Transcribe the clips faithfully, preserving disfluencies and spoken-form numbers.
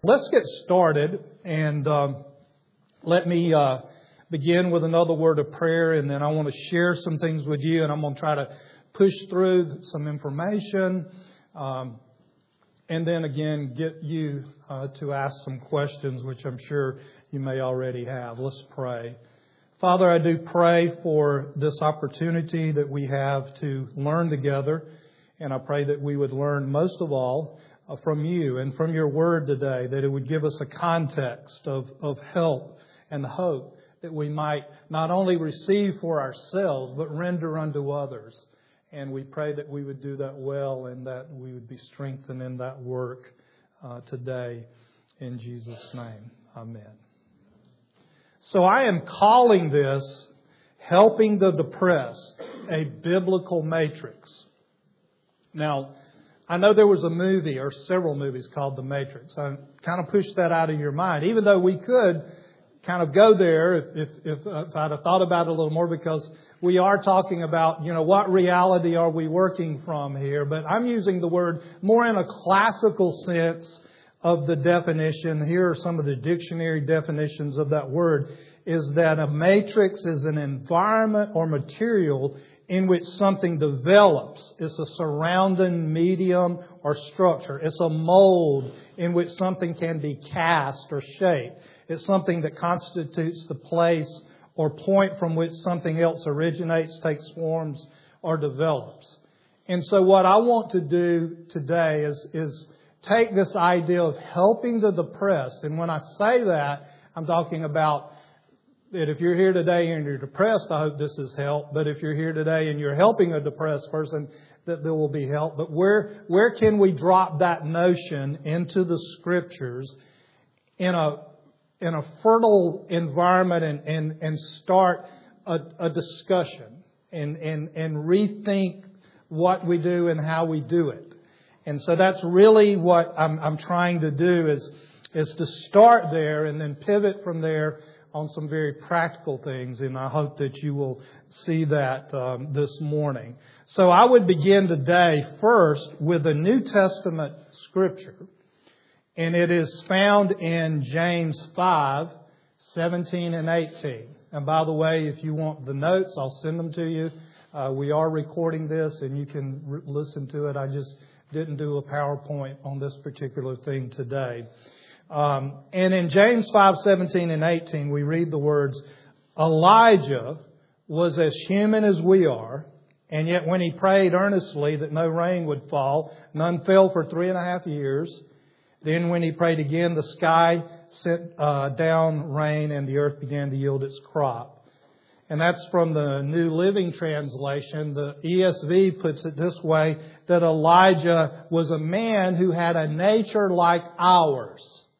Let's get started, and um, let me uh, begin with another word of prayer, and then I want to share some things with you, and I'm going to try to push through some information, um, and then again get you uh, to ask some questions, which I'm sure you may already have. Let's pray. Father, I do pray for this opportunity that we have to learn together, and I pray that we would learn most of all uh, from you and from your word today, that it would give us a context of, of help and hope that we might not only receive for ourselves, but render unto others. And we pray that we would do that well and that we would be strengthened in that work uh, today. In Jesus' name, amen. So I am calling this Helping the Depressed, a Biblical Matrix. Now, I know there was a movie or several movies called The Matrix. I kind of pushed that out of your mind, even though we could kind of go there if, if, if, if I'd have thought about it a little more, because we are talking about, you know, what reality are we working from here? But I'm using the word more in a classical sense of the definition. Here are some of the dictionary definitions of that word. Is that a matrix is an environment or material in which something develops. It's a surrounding medium or structure. It's a mold in which something can be cast or shaped. It's something that constitutes the place or point from which something else originates, takes forms, or develops. And so what I want to do today is, is take this idea of helping the depressed. And when I say that, I'm talking about that if you're here today and you're depressed, I hope this is help. But if you're here today and you're helping a depressed person, that there will be help. But where where can we drop that notion into the Scriptures in a in a fertile environment and, and, and start a, a discussion and, and, and rethink what we do and how we do it? And so that's really what I'm, I'm trying to do is, is to start there and then pivot from there on some very practical things, and I hope that you will see that um, this morning. So I would begin today first with a New Testament scripture, and it is found in James five, seventeen and eighteen. And by the way, if you want the notes, I'll send them to you. Uh, we are recording this, and you can re- listen to it. I just didn't do a PowerPoint on this particular thing today. Um, and in James five, seventeen and eighteen, we read the words, Elijah was as human as we are, and yet when he prayed earnestly that no rain would fall, none fell for three and a half years. Then when he prayed again, the sky sent uh, down rain and the earth began to yield its crop. And that's from the New Living Translation. The E S V puts it this way, that Elijah was a man who had a nature like ours.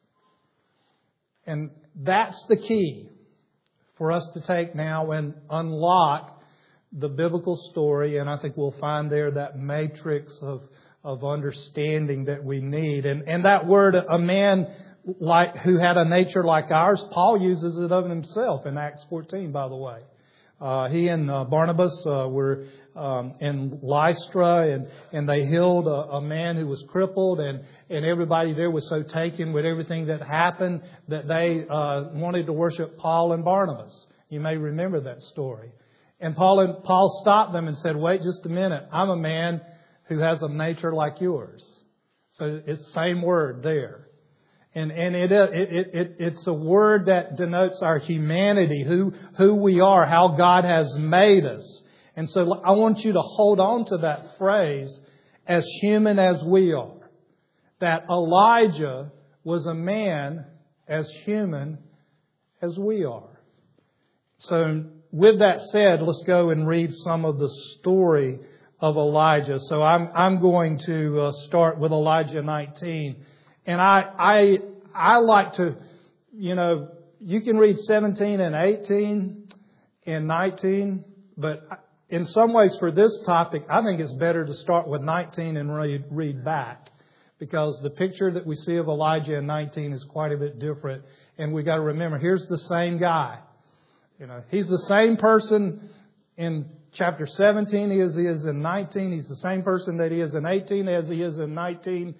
And that's the key for us to take now and unlock the biblical story. And I think we'll find there that matrix of, of understanding that we need. And, and that word, a man like who had a nature like ours, Paul uses it of himself in Acts fourteen, by the way. Uh, he and uh, Barnabas uh, were um, in Lystra, and, and they healed a, a man who was crippled, and, and everybody there was so taken with everything that happened that they uh, wanted to worship Paul and Barnabas. You may remember that story. And Paul and Paul stopped them and said, "Wait just a minute. I'm a man who has a nature like yours." So it's the same word there. And, and it, it, it, it's a word that denotes our humanity, who, who we are, how God has made us. And so I want you to hold on to that phrase, as human as we are. That Elijah was a man as human as we are. So with that said, let's go and read some of the story of Elijah. So I'm, I'm going to uh, start with Elijah nineteen. And I, I, I like to, you know, you can read seventeen and eighteen and nineteen, but in some ways for this topic, I think it's better to start with nineteen and read, read back, because the picture that we see of Elijah in nineteen is quite a bit different. And we got to remember, here's the same guy. You know, he's the same person in chapter seventeen as he is in nineteen. He's the same person that he is in eighteen as he is in nineteen.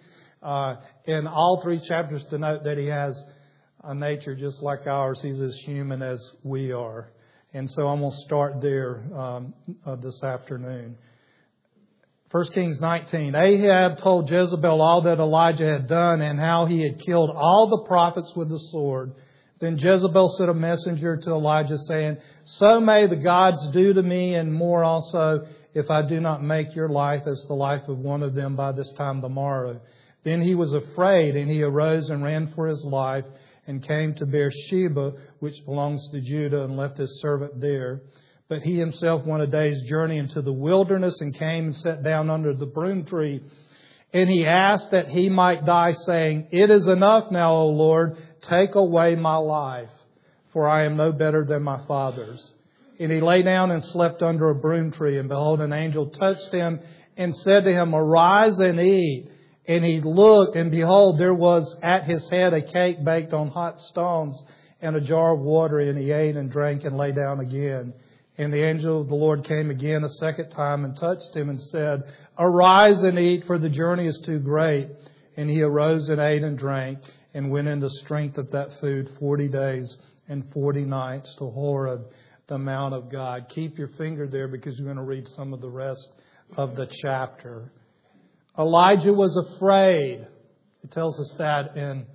Uh, in all three chapters denote that he has a nature just like ours. He's as human as we are. And so I'm going to start there um, uh, this afternoon. First Kings nineteen. Ahab told Jezebel all that Elijah had done and how he had killed all the prophets with the sword. Then Jezebel sent a messenger to Elijah saying, "So may the gods do to me and more also, if I do not make your life as the life of one of them by this time tomorrow." Then he was afraid, and he arose and ran for his life and came to Beersheba, which belongs to Judah, and left his servant there. But he himself went a day's journey into the wilderness and came and sat down under the broom tree. And he asked that he might die, saying, "It is enough now, O Lord, take away my life, for I am no better than my fathers." And he lay down and slept under a broom tree. And behold, an angel touched him and said to him, "Arise and eat." And he looked, and behold, there was at his head a cake baked on hot stones and a jar of water. And he ate and drank and lay down again. And the angel of the Lord came again a second time and touched him and said, "Arise and eat, for the journey is too great." And he arose and ate and drank and went in the strength of that food forty days and forty nights to Horeb, the Mount of God. Keep your finger there because we're going to read some of the rest of the chapter. Elijah was afraid. It tells us that in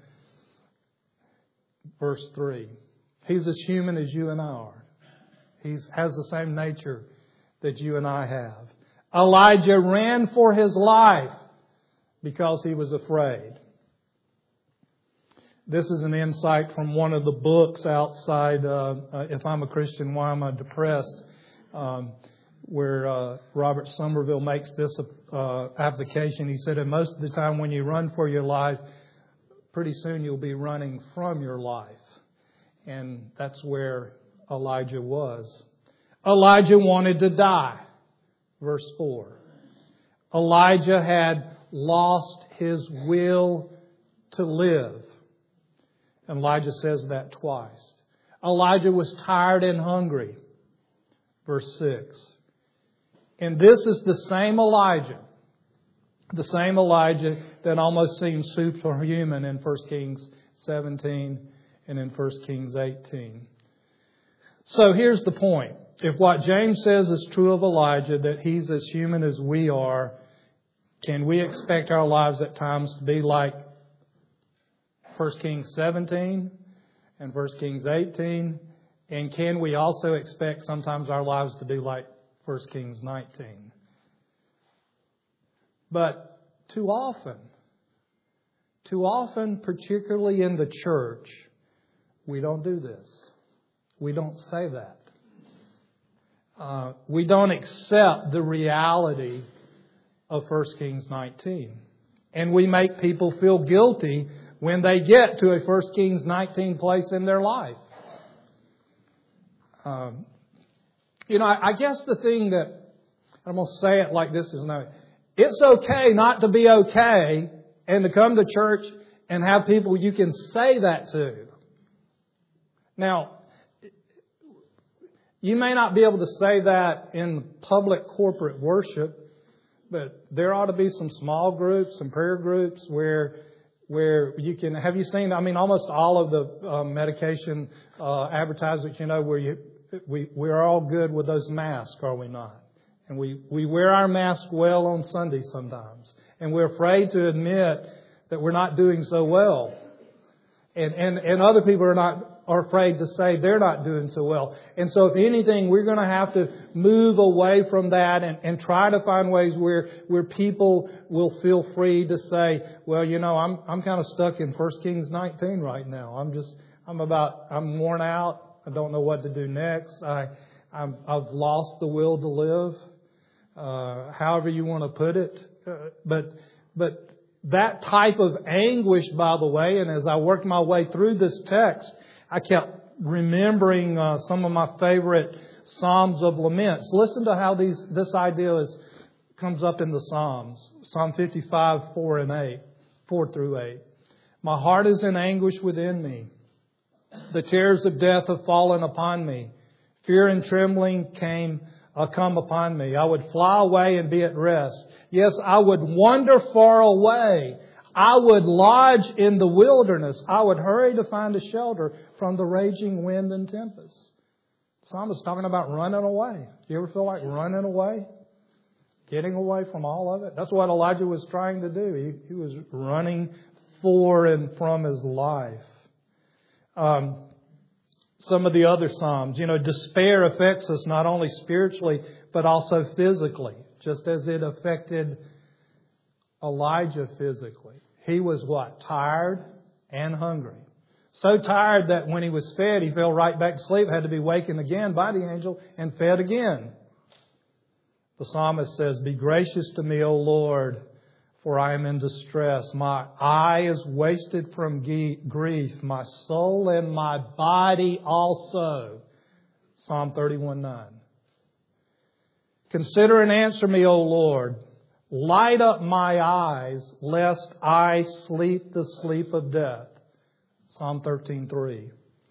verse three. He's as human as you and I are. He has the same nature that you and I have. Elijah ran for his life because he was afraid. This is an insight from one of the books outside, uh, uh, If I'm a Christian, Why Am I Depressed? Um, where uh, Robert Somerville makes this uh, application. He said, and most of the time when you run for your life, pretty soon you'll be running from your life. And that's where Elijah was. Elijah wanted to die. Verse four. Elijah had lost his will to live. Elijah says that twice. Elijah was tired and hungry. Verse six. And this is the same Elijah. The same Elijah that almost seems superhuman in First Kings seventeen and in First Kings eighteen. So here's the point. If what James says is true of Elijah, that he's as human as we are, can we expect our lives at times to be like First Kings seventeen and First Kings eighteen? And can we also expect sometimes our lives to be like First Kings nineteen? But too often, too often, particularly in the church, we don't do this. We don't say that. Uh, we don't accept the reality of First Kings nineteen. And we make people feel guilty when they get to a First Kings nineteen place in their life. Um, you know, I, I guess the thing that, I'm going to say it like this is no, it's okay not to be okay and to come to church and have people you can say that to. Now, you may not be able to say that in public corporate worship, but there ought to be some small groups, some prayer groups where where you can, have you seen, I mean, almost all of the uh, medication uh, advertisements, you know, where you we we're all good with those masks, are we not? And we, we wear our mask well on Sunday sometimes. And we're afraid to admit that we're not doing so well. And, and, and other people are not are afraid to say they're not doing so well. And so if anything, we're going to have to move away from that and, and try to find ways where, where people will feel free to say, well, you know, I'm, I'm kind of stuck in First Kings nineteen right now. I'm just, I'm about, I'm worn out. I don't know what to do next. I, I'm, I've lost the will to live. Uh, however you want to put it. Uh, but, but that type of anguish, by the way, and as I worked my way through this text, I kept remembering uh, some of my favorite Psalms of laments. Listen to how these this idea is comes up in the Psalms. Psalm fifty-five, four and eight, four through eight. My heart is in anguish within me. The terrors of death have fallen upon me. Fear and trembling came uh, come upon me. I would fly away and be at rest. Yes, I would wander far away. I would lodge in the wilderness. I would hurry to find a shelter from the raging wind and tempest. The psalmist talking about running away. Do you ever feel like running away? Getting away from all of it? That's what Elijah was trying to do. He, he was running for and from his life. Um, some of the other Psalms, you know, despair affects us not only spiritually, but also physically, just as it affected Elijah physically. He was what? Tired and hungry. So tired that when he was fed, he fell right back to sleep, had to be wakened again by the angel and fed again. The psalmist says, "Be gracious to me, O Lord, for I am in distress. My eye is wasted from grief, my soul and my body also." Psalm thirty-one nine. "Consider and answer me, O Lord. Light up my eyes, lest I sleep the sleep of death." Psalm thirteen three.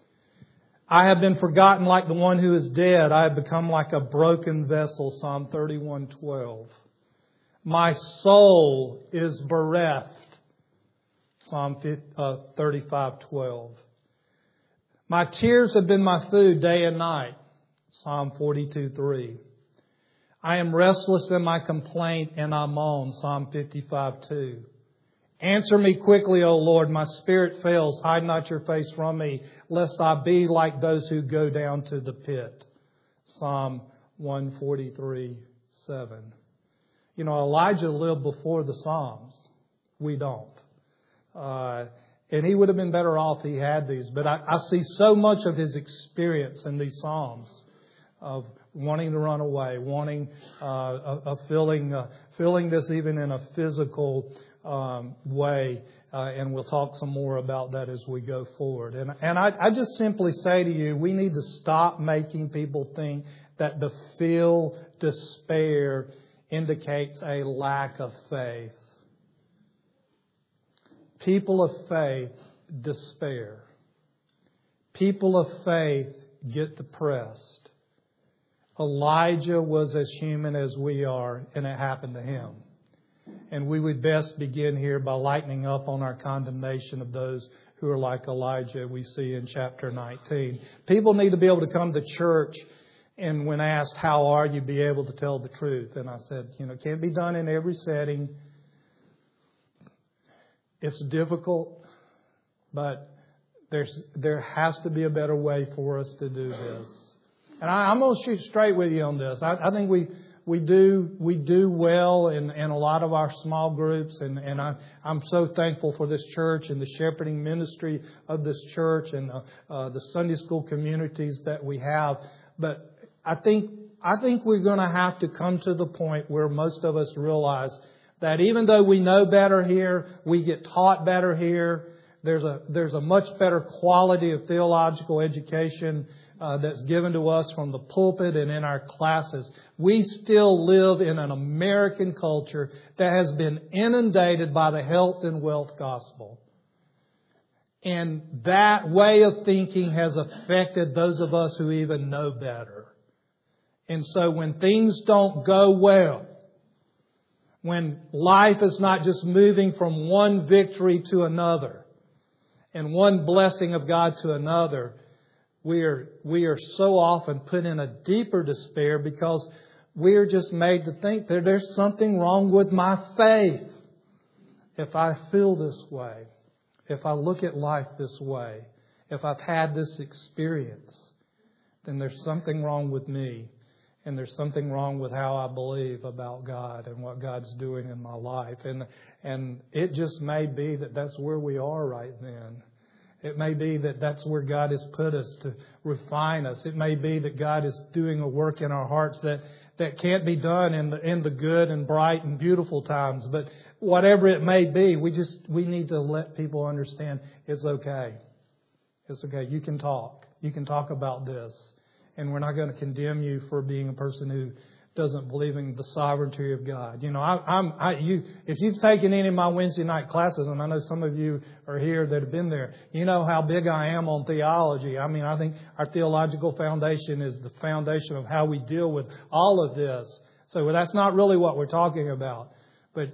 "I have been forgotten like the one who is dead. I have become like a broken vessel." Psalm thirty-one twelve. "My soul is bereft." Psalm thirty-five twelve. "My tears have been my food day and night." Psalm forty-two three. "I am restless in my complaint and I moan." Psalm fifty-five two. "Answer me quickly, O Lord. My spirit fails. Hide not your face from me, lest I be like those who go down to the pit." Psalm one forty-three seven. You know, Elijah lived before the Psalms. We don't. Uh, and he would have been better off if he had these. But I, I see so much of his experience in these Psalms of wanting to run away, wanting, uh, of, of feeling, uh, feeling this even in a physical um, way. Uh, and we'll talk some more about that as we go forward. And, and I, I just simply say to you, we need to stop making people think that to feel despair indicates a lack of faith. People of faith despair. People of faith get depressed. Elijah was as human as we are, and it happened to him. And we would best begin here by lightening up on our condemnation of those who are like Elijah we see in chapter nineteen. People need to be able to come to church and when asked, "How are you?" be able to tell the truth. And I said, you know, it can't be done in every setting. It's difficult, but there's there has to be a better way for us to do this. And I, I'm going to shoot straight with you on this. I, I think we we do we do well in, in a lot of our small groups, and, and I, I'm so thankful for this church and the shepherding ministry of this church and uh, uh, the Sunday school communities that we have. But I think I think we're going to have to come to the point where most of us realize that even though we know better here, we get taught better here, there's a there's a much better quality of theological education uh, that's given to us from the pulpit and in our classes. We still live in an American culture that has been inundated by the health and wealth gospel. And that way of thinking has affected those of us who even know better. And so when things don't go well, when life is not just moving from one victory to another and one blessing of God to another, we are, we are so often put in a deeper despair because we are just made to think that there's something wrong with my faith. If I feel this way, if I look at life this way, if I've had this experience, then there's something wrong with me. And there's something wrong with how I believe about God and what God's doing in my life. And and it just may be that that's where we are right then. It may be that that's where God has put us to refine us. It may be that God is doing a work in our hearts that, that can't be done in the in the good and bright and beautiful times. But whatever it may be, we just we need to let people understand it's okay. It's okay. You can talk. You can talk about this. And we're not going to condemn you for being a person who doesn't believe in the sovereignty of God. You know, I, I'm, I, you, if you've taken any of my Wednesday night classes, and I know some of you are here that have been there, you know how big I am on theology. I mean, I think our theological foundation is the foundation of how we deal with all of this. So that's not really what we're talking about. But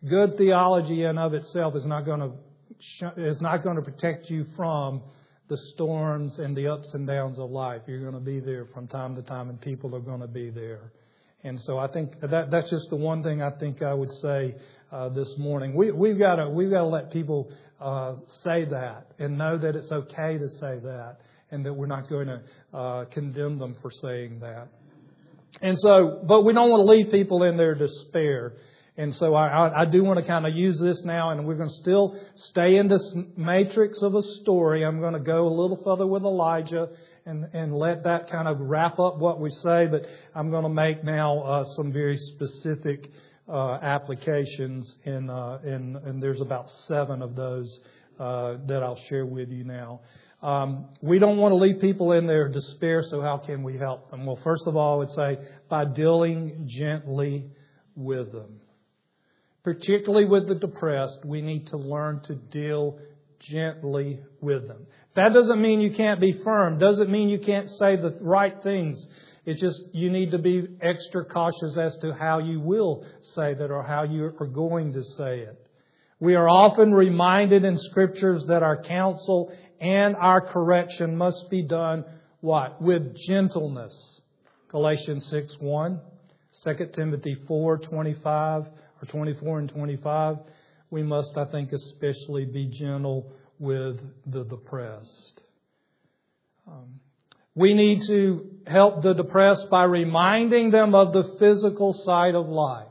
good theology in of itself is not going to is not going to protect you from the storms and the ups and downs of life. You're going to be there from time to time, and people are going to be there. And so I think that that's just the one thing I think I would say uh, this morning. We, we've got to we've got to let people uh, say that and know that it's okay to say that, and that we're not going to uh, condemn them for saying that. And so, but we don't want to leave people in their despair. And so I, I, I do want to kind of use this now, and we're going to still stay in this matrix of a story. I'm going to go a little further with Elijah and, and let that kind of wrap up what we say. But I'm going to make now uh, some very specific uh, applications, in, uh, in, and there's about seven of those uh, that I'll share with you now. Um, we don't want to leave people in their despair, so how can we help them? Well, first of all, I would say by dealing gently with them. Particularly with the depressed, we need to learn to deal gently with them. That doesn't mean you can't be firm. Doesn't mean you can't say the right things. It's just you need to be extra cautious as to how you will say that or how you are going to say it. We are often reminded in Scriptures that our counsel and our correction must be done, what? With gentleness. Galatians six one, Second Timothy four twenty-five, or twenty-four and twenty-five. We must, I think, especially be gentle with the depressed. Um, we need to help the depressed by reminding them of the physical side of life.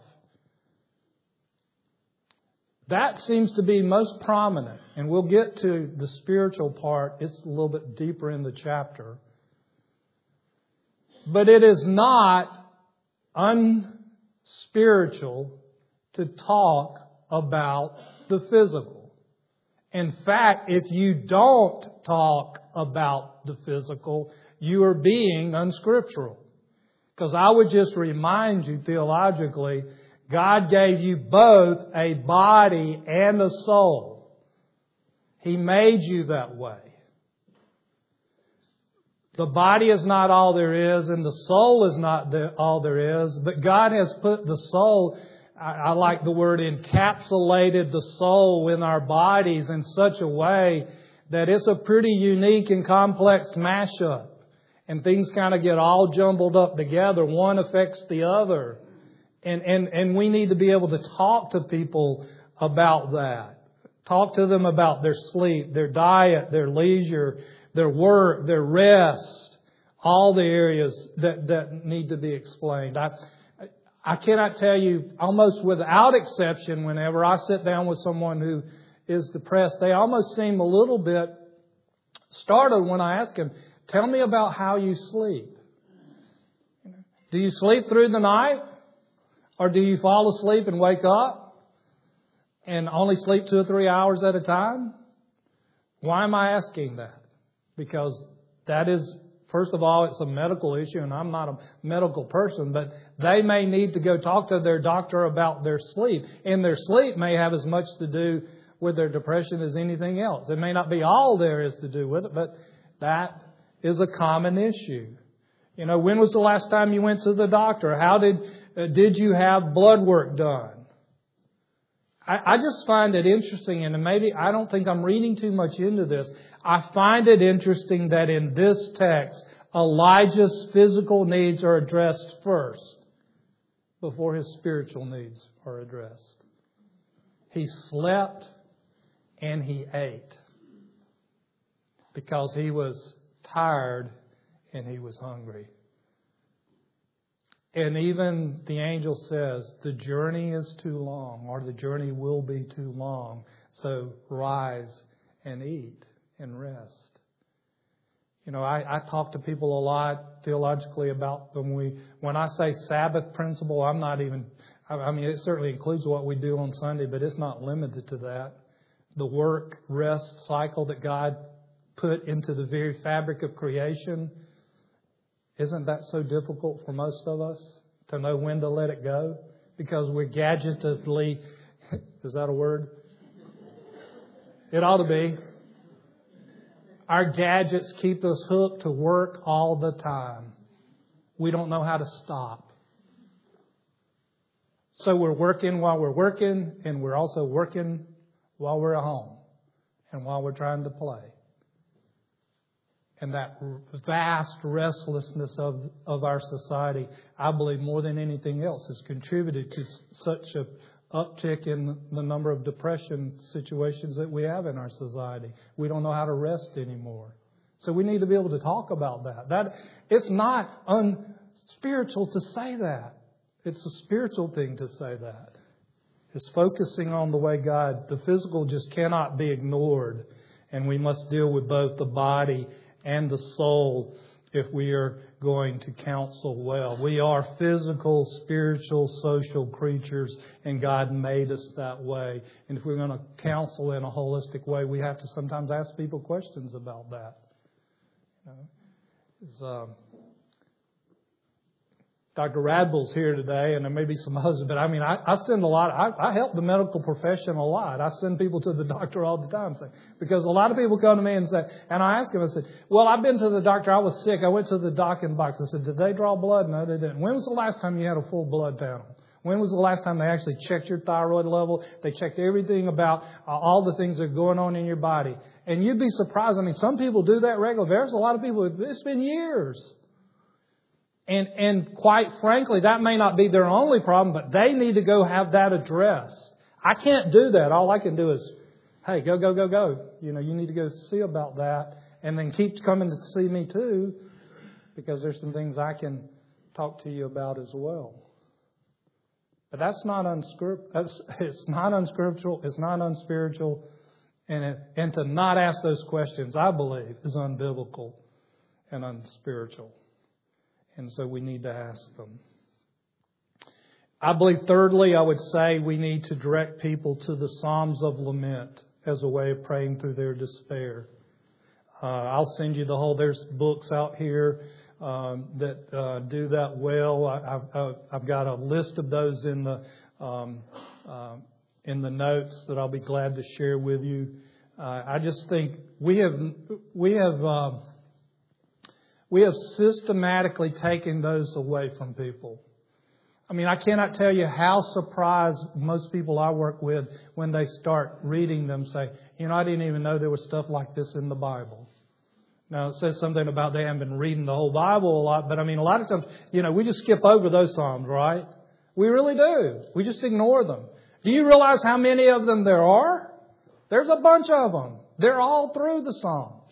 That seems to be most prominent. And we'll get to the spiritual part. It's a little bit deeper in the chapter. But it is not unspiritual to talk about the physical. In fact, if you don't talk about the physical, you are being unscriptural. Because I would just remind you theologically, God gave you both a body and a soul. He made you that way. The body is not all there is, and the soul is not all there is, but God has put the soul, I, I like the word encapsulated the soul in our bodies in such a way that it's a pretty unique and complex mashup. And things kind of get all jumbled up together. One affects the other. And, and, and we need to be able to talk to people about that. Talk to them about their sleep, their diet, their leisure, their work, their rest, all the areas that, that need to be explained. I, I cannot tell you, almost without exception, whenever I sit down with someone who is depressed, they almost seem a little bit startled when I ask them, tell me about how you sleep. Do you sleep through the night? Or do you fall asleep and wake up and only sleep two or three hours at a time? Why am I asking that? Because that is, first of all, it's a medical issue, and I'm not a medical person, but they may need to go talk to their doctor about their sleep. And their sleep may have as much to do with their depression as anything else. It may not be all there is to do with it, but that is a common issue. You know, when was the last time you went to the doctor? How did uh, did you have blood work done? I, I just find it interesting, and maybe I don't think I'm reading too much into this. I find it interesting that in this text, Elijah's physical needs are addressed first before his spiritual needs are addressed. He slept and he ate because he was tired and he was hungry. And even the angel says, the journey is too long, or the journey will be too long. So rise and eat and rest. You know, I, I talk to people a lot theologically about when we, when I say Sabbath principle, I'm not even, I mean, it certainly includes what we do on Sunday, but it's not limited to that. The work, rest cycle that God put into the very fabric of creation, isn't that so difficult for most of us to know when to let it go? Because we're gadgetedly, is that a word? It ought to be. Our gadgets keep us hooked to work all the time. We don't know how to stop. So we're working while we're working, and we're also working while we're at home and while we're trying to play. And that vast restlessness of, of our society, I believe more than anything else, has contributed to such an uptick in the number of depression situations that we have in our society. We don't know how to rest anymore. So we need to be able to talk about that. That it's not unspiritual to say that. It's a spiritual thing to say that. It's focusing on the way God, the physical just cannot be ignored. And we must deal with both the body and the soul if we are going to counsel well. We are physical, spiritual, social creatures, and God made us that way. And if we're going to counsel in a holistic way, we have to sometimes ask people questions about that. You know, it's, um, Doctor Radbull's here today, and there may be some others, but I mean, I, I send a lot. I, I help the medical profession a lot. I send people to the doctor all the time, say, because a lot of people come to me and say, and I ask them, I said, well, I've been to the doctor. I was sick. I went to the docking box. I said, did they draw blood? No, they didn't. When was the last time you had a full blood panel? When was the last time they actually checked your thyroid level? They checked everything about uh, all the things that are going on in your body. And you'd be surprised. I mean, some people do that regularly. There's a lot of people, it's been years. And, and quite frankly, that may not be their only problem, but they need to go have that addressed. I can't do that. All I can do is, hey, go, go, go, go. You know, you need to go see about that. And then keep coming to see me too, because there's some things I can talk to you about as well. But that's not unscriptural. It's not unscriptural. It's not unspiritual. And, it, and to not ask those questions, I believe, is unbiblical and unspiritual. And so we need to ask them. I believe, thirdly, I would say we need to direct people to the Psalms of Lament as a way of praying through their despair. Uh, I'll send you the whole, there's books out here um, that uh, do that well. I, I've, I've got a list of those in the um, uh, in the notes that I'll be glad to share with you. Uh, I just think we have we have. Uh, We have systematically taken those away from people. I mean, I cannot tell you how surprised most people I work with when they start reading them say, you know, I didn't even know there was stuff like this in the Bible. Now, it says something about they haven't been reading the whole Bible a lot, but I mean, a lot of times, you know, we just skip over those Psalms, right? We really do. We just ignore them. Do you realize how many of them there are? There's a bunch of them. They're all through the Psalms.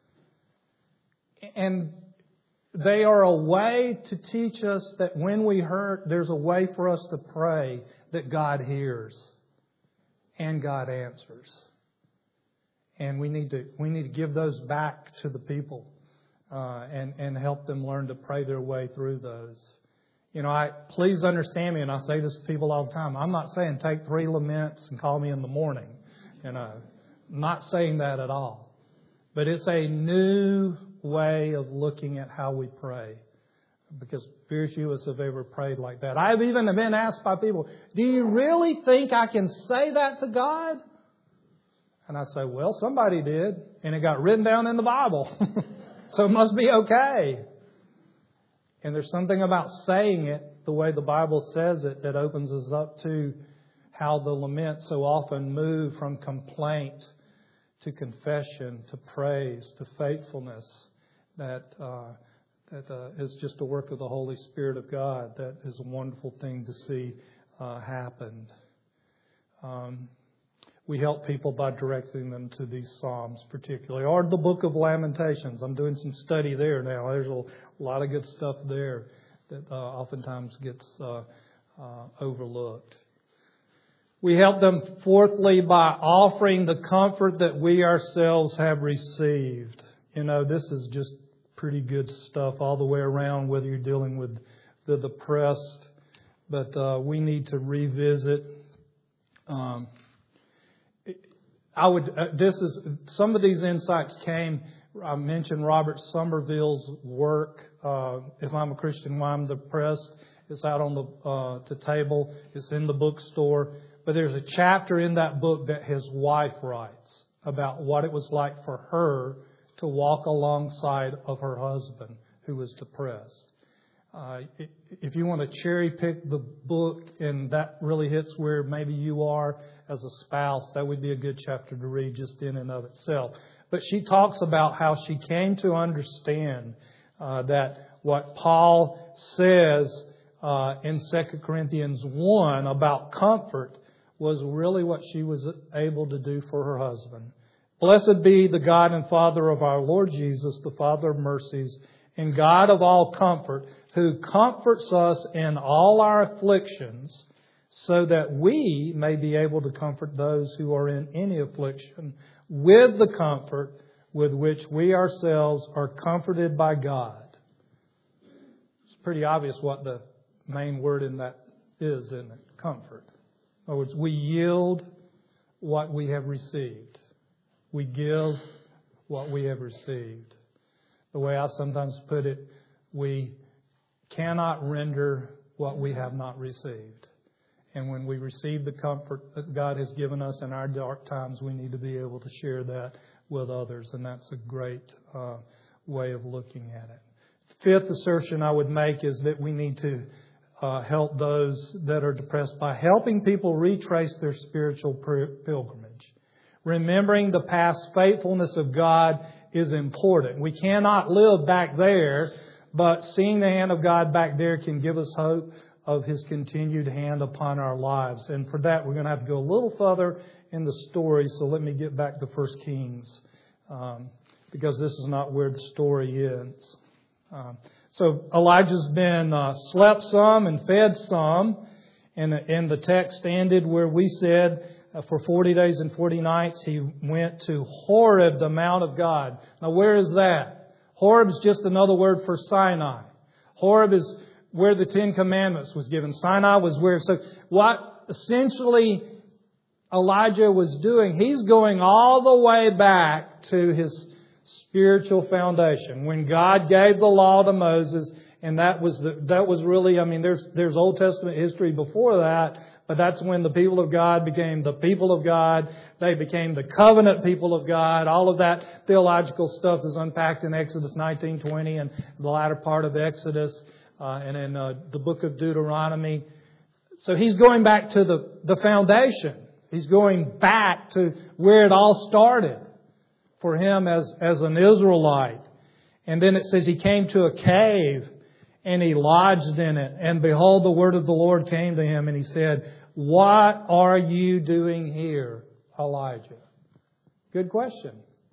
And they are a way to teach us that when we hurt, there's a way for us to pray that God hears and God answers. And we need to we need to give those back to the people uh, and and help them learn to pray their way through those. You know, I please understand me, and I say this to people all the time. I'm not saying take three laments and call me in the morning. You know, I'm not saying that at all. But it's a new way of looking at how we pray, because very few of us have ever prayed like that. I've even been asked by people, do you really think I can say that to God? And I say, well, somebody did, and it got written down in the Bible. So it must be okay. And there's something about saying it the way the Bible says it that opens us up to how the laments so often move from complaint to confession, to praise, to faithfulness. That uh, that uh, is just a work of the Holy Spirit of God. That is a wonderful thing to see uh, happen. Um, we help people by directing them to these Psalms particularly, or the Book of Lamentations. I'm doing some study there now. There's a lot of good stuff there that uh, oftentimes gets uh, uh, overlooked. We help them, fourthly, by offering the comfort that we ourselves have received. You know, this is just pretty good stuff all the way around, whether you're dealing with the depressed. But uh, we need to revisit. Um, I would. Uh, this is some of these insights came. I mentioned Robert Somerville's work. Uh, if I'm a Christian, why I'm depressed. It's out on the uh, the table. It's in the bookstore. But there's a chapter in that book that his wife writes about what it was like for her to walk alongside of her husband who was depressed. Uh, if you want to cherry pick the book and that really hits where maybe you are as a spouse, that would be a good chapter to read just in and of itself. But she talks about how she came to understand uh, that what Paul says uh, in Second Corinthians one about comfort was really what she was able to do for her husband. Blessed be the God and Father of our Lord Jesus, the Father of mercies, and God of all comfort, who comforts us in all our afflictions, so that we may be able to comfort those who are in any affliction with the comfort with which we ourselves are comforted by God. It's pretty obvious what the main word in that is, isn't it? Comfort. In other words, we yield what we have received. We give what we have received. The way I sometimes put it, we cannot render what we have not received. And when we receive the comfort that God has given us in our dark times, we need to be able to share that with others. And that's a great uh, way of looking at it. Fifth assertion I would make is that we need to uh, help those that are depressed by helping people retrace their spiritual pilgrimage. Remembering the past faithfulness of God is important. We cannot live back there, but seeing the hand of God back there can give us hope of His continued hand upon our lives. And for that, we're going to have to go a little further in the story. So let me get back to First Kings, um, because this is not where the story ends. Um, so Elijah's been uh, slept some and fed some. And, and the text ended where we said, uh, for forty days and forty nights, he went to Horeb, the Mount of God. Now, where is that? Horeb is just another word for Sinai. Horeb is where the Ten Commandments was given. Sinai was where... So what essentially Elijah was doing, he's going all the way back to his spiritual foundation. When God gave the law to Moses, and that was the, that was really, I mean, there's there's Old Testament history before that, but that's when the people of God became the people of God. They became the covenant people of God. All of that theological stuff is unpacked in Exodus nineteen twenty and the latter part of Exodus uh, and in uh, the book of Deuteronomy. So he's going back to the, the foundation. He's going back to where it all started for him as, as an Israelite. And then it says he came to a cave and he lodged in it. And behold, the word of the Lord came to him and he said, "What are you doing here, Elijah?" Good question.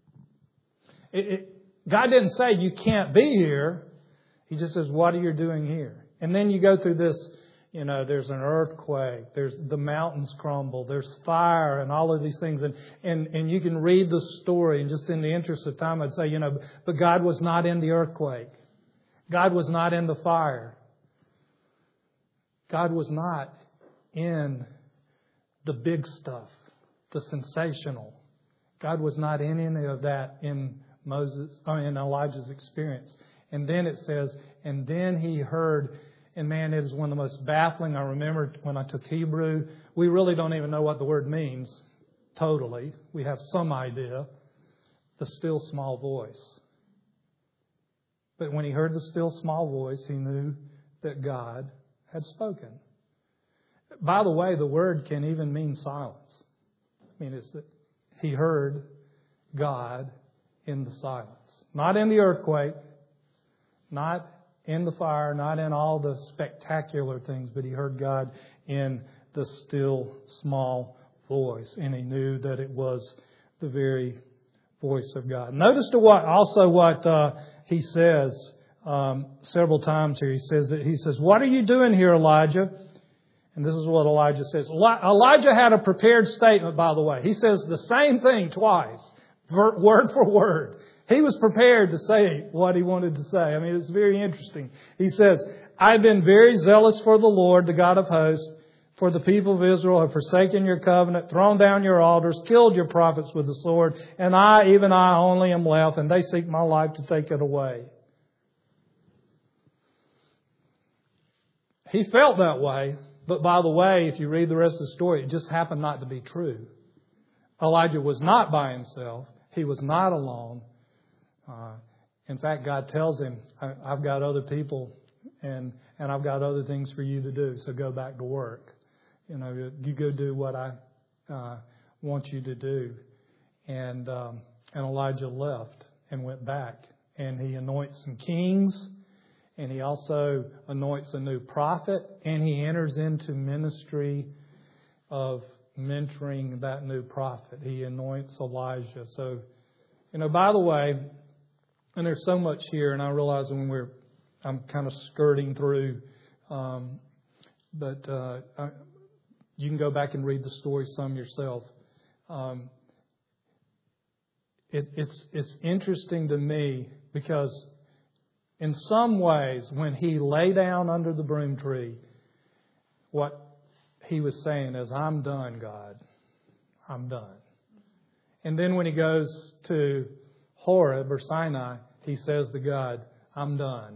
It, it, God didn't say you can't be here. He just says, what are you doing here? And then you go through this, you know, there's an earthquake, there's the mountains crumble, there's fire and all of these things. And, and, and you can read the story. And just in the interest of time, I'd say, you know, but God was not in the earthquake. God was not in the fire. God was not in the big stuff, the sensational. God was not in any of that in Moses, or in Elijah's experience. And then it says, and then he heard, and man, it is one of the most baffling. I remember when I took Hebrew, we really don't even know what the word means totally. We have some idea. The still small voice. But when he heard the still small voice, he knew that God had spoken. By the way, the word can even mean silence. I mean, it's that he heard God in the silence. Not in the earthquake, not in the fire, not in all the spectacular things, but he heard God in the still small voice. And he knew that it was the very voice of God. Notice to what also what uh, he says um, several times here. He says that he says, "What are you doing here, Elijah?" And this is what Elijah says. Elijah had a prepared statement, by the way. He says the same thing twice, word for word. He was prepared to say what he wanted to say. I mean, it's very interesting. He says, "I've been very zealous for the Lord, the God of hosts, for the people of Israel have forsaken your covenant, thrown down your altars, killed your prophets with the sword, and I, even I only am left, and they seek my life to take it away." He felt that way. But by the way, if you read the rest of the story, it just happened not to be true. Elijah was not by himself. He was not alone. Uh, in fact, God tells him, I've got other people and and I've got other things for you to do. So go back to work. You know, you go do what I uh, want you to do. And um, and Elijah left and went back, and he anoints some kings, and he also anoints a new prophet, and he enters into ministry of mentoring that new prophet. He anoints Elijah. So, you know, by the way, and there's so much here, and I realize when we're, I'm kind of skirting through, um, but uh, I, you can go back and read the story some yourself. Um, it, it's it's interesting to me because in some ways, when he lay down under the broom tree, what he was saying is, I'm done, God. I'm done. And then when he goes to Horeb or Sinai, he says to God, I'm done.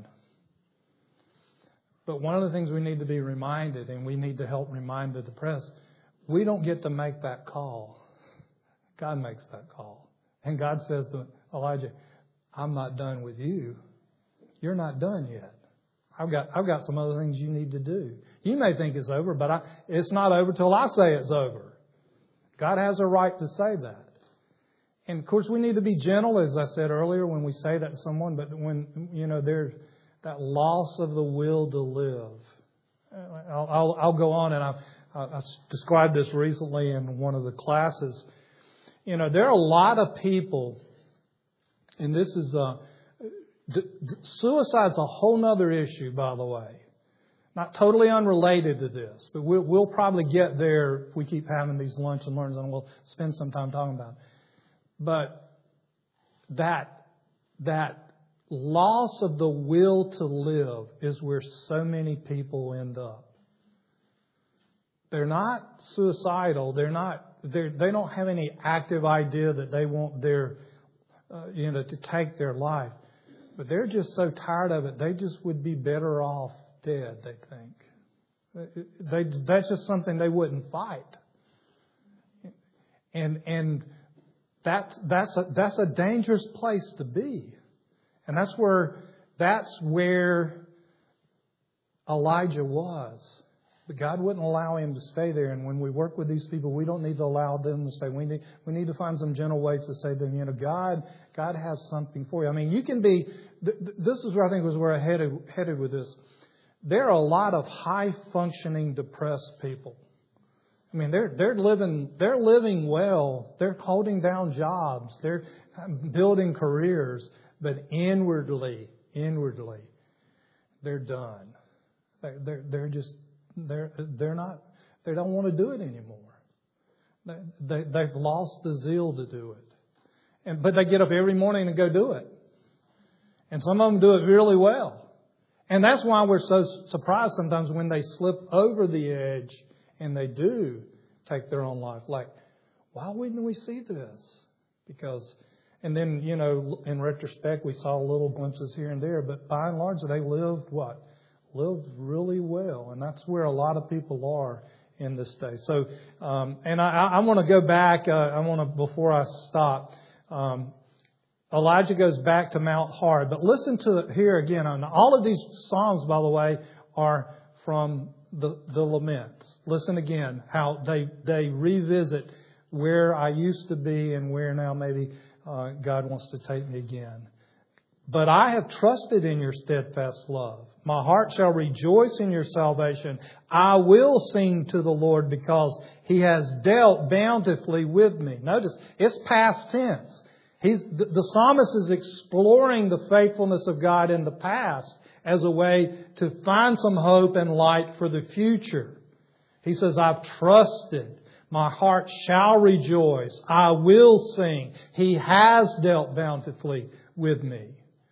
But one of the things we need to be reminded, and we need to help remind the depressed, we don't get to make that call. God makes that call. And God says to Elijah, I'm not done with you. You're not done yet. I've got I've got some other things you need to do. You may think it's over, but I, it's not over till I say it's over. God has a right to say that. And of course, we need to be gentle, as I said earlier, when we say that to someone. But when, you know, there's that loss of the will to live. I'll, I'll, I'll go on, and I, I described this recently in one of the classes. You know, there are a lot of people, and this is a, d- d- suicide's a whole other issue, by the way. Not totally unrelated to this, but we'll, we'll probably get there if we keep having these lunch and learns, and we'll spend some time talking about it. But that that loss of the will to live is where so many people end up. They're not suicidal. They're not. They they don't have any active idea that they want their, uh, you know, to take their life. But they're just so tired of it. They just would be better off dead. They think. They that's just something they wouldn't fight. And and. That's that's a that's a dangerous place to be, and that's where that's where Elijah was. But God wouldn't allow him to stay there. And when we work with these people, we don't need to allow them to stay. We need we need to find some gentle ways to say to them, you know, God God has something for you. I mean, you can be. Th- this is where I think was where I headed headed with this. There are a lot of high functioning depressed people. I mean, they're they're living they're living well. They're holding down jobs. They're building careers, but inwardly, inwardly, they're done. They're they're, they're just they're they're not. They don't want to do it anymore. They, they they've lost the zeal to do it. And but they get up every morning and go do it. And some of them do it really well. And that's why we're so surprised sometimes when they slip over the edge. And they do take their own life. Like, why wouldn't we see this? Because, and then, you know, in retrospect, we saw little glimpses here and there. But by and large, they lived what? Lived really well. And that's where a lot of people are in this day. So, um, and I, I want to go back. Uh, I want to, before I stop, um, Elijah goes back to Mount Horeb. But listen to it here again. And all of these songs, by the way, are from The, the laments. Listen again how they they revisit where I used to be and where now maybe uh, God wants to take me again. But I have trusted in your steadfast love. My heart shall rejoice in your salvation. I will sing to the Lord because He has dealt bountifully with me. Notice it's past tense. He's the, the psalmist is exploring the faithfulness of God in the past as a way to find some hope and light for the future. He says, I've trusted. My heart shall rejoice. I will sing. He has dealt bountifully with me.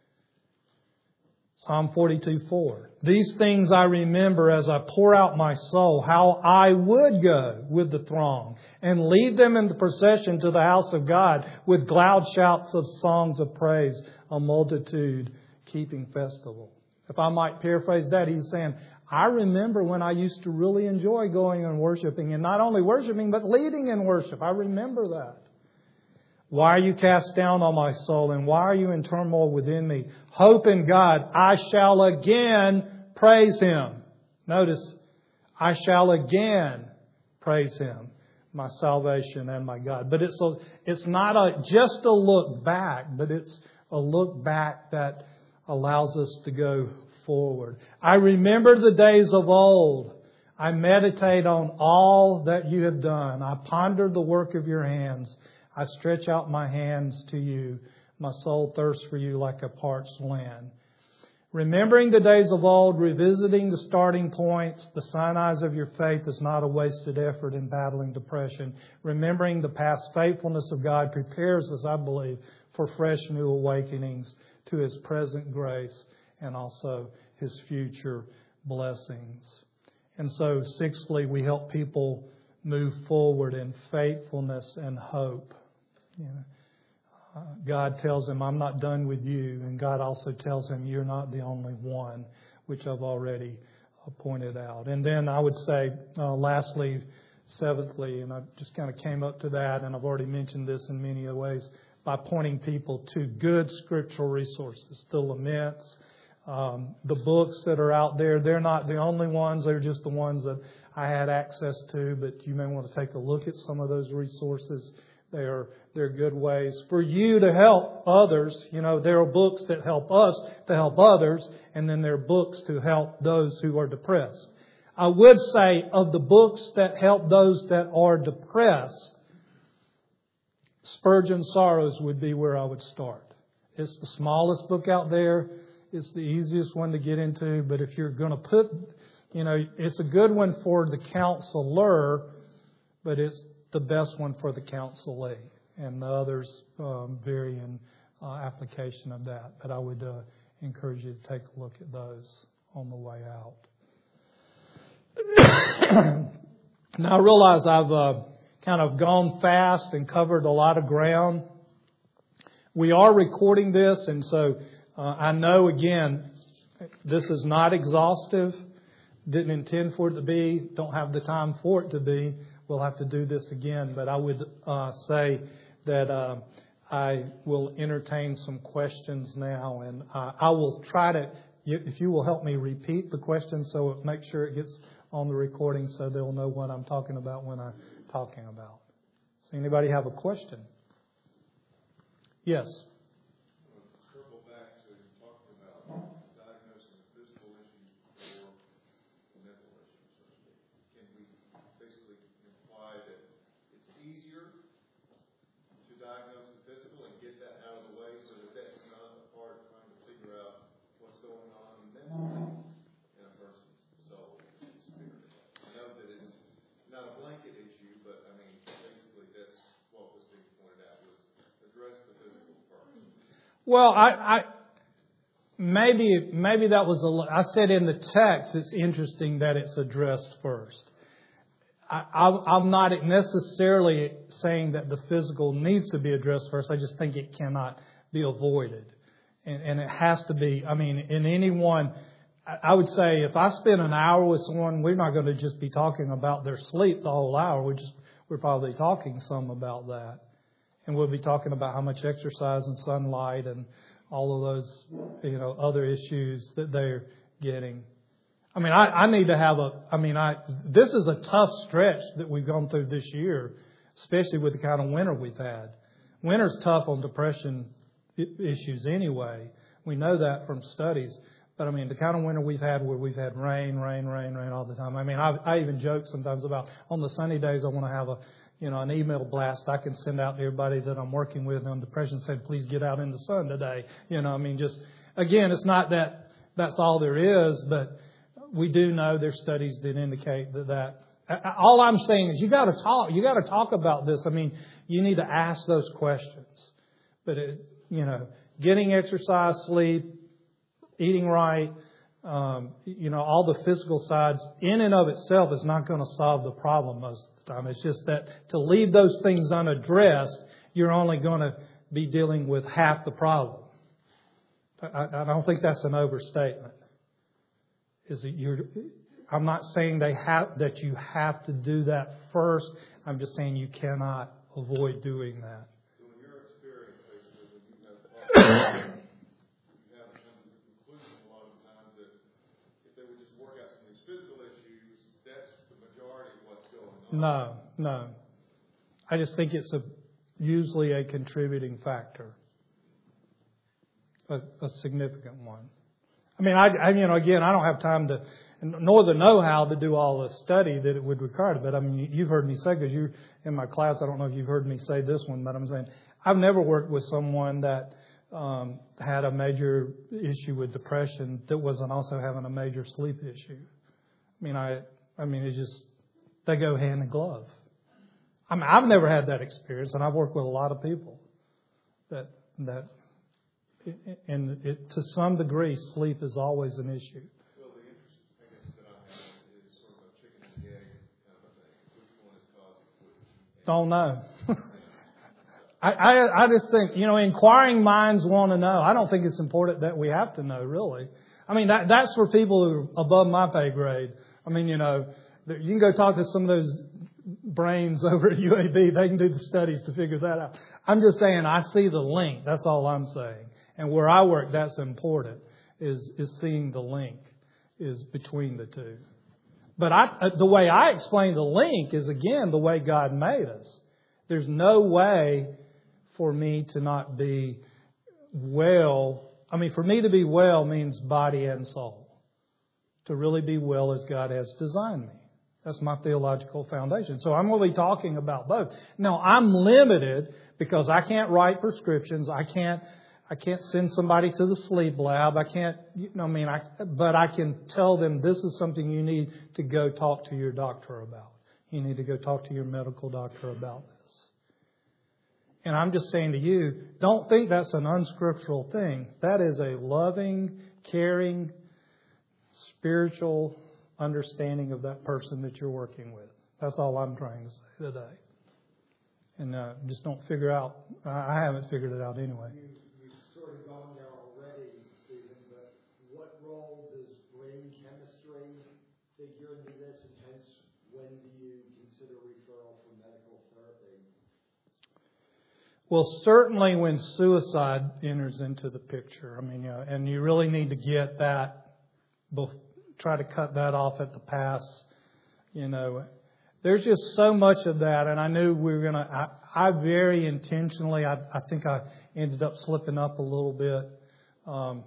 Psalm forty-two four. These things I remember as I pour out my soul, how I would go with the throng and lead them in the procession to the house of God with loud shouts of songs of praise, a multitude keeping festival. If I might paraphrase that, he's saying, I remember when I used to really enjoy going and worshiping, and not only worshiping, but leading in worship. I remember that. Why are you cast down, O my soul, and why are you in turmoil within me? Hope in God. I shall again praise Him. Notice, I shall again praise Him, my salvation and my God. But it's a, it's not a just a look back, but it's a look back that allows us to go forward. I remember the days of old. I meditate on all that you have done. I ponder the work of your hands. I stretch out my hands to you. My soul thirsts for you like a parched land. Remembering the days of old, revisiting the starting points, the Sinai's of your faith is not a wasted effort in battling depression. Remembering the past faithfulness of God prepares us, I believe, for fresh new awakenings to His present grace and also His future blessings. And so, sixthly, we help people move forward in faithfulness and hope. You know, uh, God tells him, I'm not done with you. And God also tells him, you're not the only one, which I've already uh, pointed out. And then I would say, uh, lastly, seventhly, and I just kind of came up to that, and I've already mentioned this in many ways, by pointing people to good scriptural resources, the laments, um, the books that are out there. They're not the only ones. They're just the ones that I had access to, but you may want to take a look at some of those resources. They are, they're good ways for you to help others. You know, there are books that help us to help others, and then there are books to help those who are depressed. I would say of the books that help those that are depressed, Spurgeon's Sorrows would be where I would start. It's the smallest book out there. It's the easiest one to get into. But if you're going to put, you know, it's a good one for the counselor, but it's the best one for the counselee. And the others um, vary in uh, application of that. But I would uh, encourage you to take a look at those on the way out. Now I realize I've uh, kind of gone fast and covered a lot of ground. We are recording this, and so uh, I know, again, this is not exhaustive. Didn't intend for it to be. Don't have the time for it to be. We'll have to do this again. But I would uh, say that uh, I will entertain some questions now, and uh, I will try to, if you will help me repeat the question so make sure it gets on the recording so they'll know what I'm talking about when I'm talking about. So anybody have a question? Yes. Circle back to talking about diagnosing physical issues or mental issues, so to speak. Can we basically imply that it's easier to diagnose the physical and get that out of the way so that that's not a part of trying to figure out what's going on mentally in a person's soul and spirit? I know that it's not a blanket issue, but I mean, basically that's what was being pointed out, was address the physical first. Well, I, I maybe maybe that was a. I said in the text, it's interesting that it's addressed first. I, I, I'm not necessarily saying that the physical needs to be addressed first. I just think it cannot be avoided, and, and it has to be. I mean, in anyone, I would say if I spend an hour with someone, we're not going to just be talking about their sleep the whole hour. We just we're probably talking some about that. And we'll be talking about how much exercise and sunlight and all of those, you know, other issues that they're getting. I mean, I, I need to have a, I mean, I, this is a tough stretch that we've gone through this year, especially with the kind of winter we've had. Winter's tough on depression issues anyway. We know that from studies. But I mean, the kind of winter we've had where we've had rain, rain, rain, rain all the time. I mean, I, I even joke sometimes about on the sunny days, I want to have a, you know, an email blast I can send out to everybody that I'm working with on depression saying, please get out in the sun today. You know, I mean, just, again, it's not that that's all there is, but we do know there's studies that indicate that that. All I'm saying is you got to talk, you got to talk about this. I mean, you need to ask those questions. But, it, you know, getting exercise, sleep, eating right, um, you know, all the physical sides in and of itself is not going to solve the problem most of the time. It's just that to leave those things unaddressed, you're only going to be dealing with half the problem. I, I don't think that's an overstatement. Is that you're? I'm not saying they have that you have to do that first. I'm just saying you cannot avoid doing that. So in your experience, basically, when you have problems, you have come to the conclusion a lot of times that if there No, no. I just think it's a usually a contributing factor, a, a significant one. I mean, I, I, you know, again, I don't have time to, nor the know-how to do all the study that it would require. But I mean, you've heard me say, because you in my class, I don't know if you've heard me say this one, but I'm saying I've never worked with someone that um, had a major issue with depression that wasn't also having a major sleep issue. I mean, I, I mean, it's just they go hand in glove. I mean, I've never had that experience, and I've worked with a lot of people that that. And it, to some degree, sleep is always an issue. Well, the interest, I guess, that I have is sort of a chicken and egg kind of a thing. Which one is causing which? Don't know. I, I I just think, you know, inquiring minds want to know. I don't think it's important that we have to know, really. I mean, that that's for people who are above my pay grade. I mean, you know, you can go talk to some of those brains over at U A B. They can do the studies to figure that out. I'm just saying I see the link. That's all I'm saying. And where I work, that's important, is, is seeing the link is between the two. But I, the way I explain the link is, again, the way God made us. There's no way for me to not be well. I mean, for me to be well means body and soul. To really be well as God has designed me. That's my theological foundation. So I'm really talking about both. Now, I'm limited because I can't write prescriptions. I can't I can't send somebody to the sleep lab. I can't, you know, I mean, I, but I can tell them this is something you need to go talk to your doctor about. You need to go talk to your medical doctor about this. And I'm just saying to you, don't think that's an unscriptural thing. That is a loving, caring, spiritual understanding of that person that you're working with. That's all I'm trying to say today. And uh, just don't figure out, I haven't figured it out anyway. Gone there already, Stephen, but what role does brain chemistry figure into this, and hence when do you consider referral for medical therapy? Well, certainly when suicide enters into the picture. I mean, you know, and you really need to get that, try to cut that off at the pass. You know, there's just so much of that, and I knew we were going to, I, I very intentionally, I, I think I ended up slipping up a little bit um,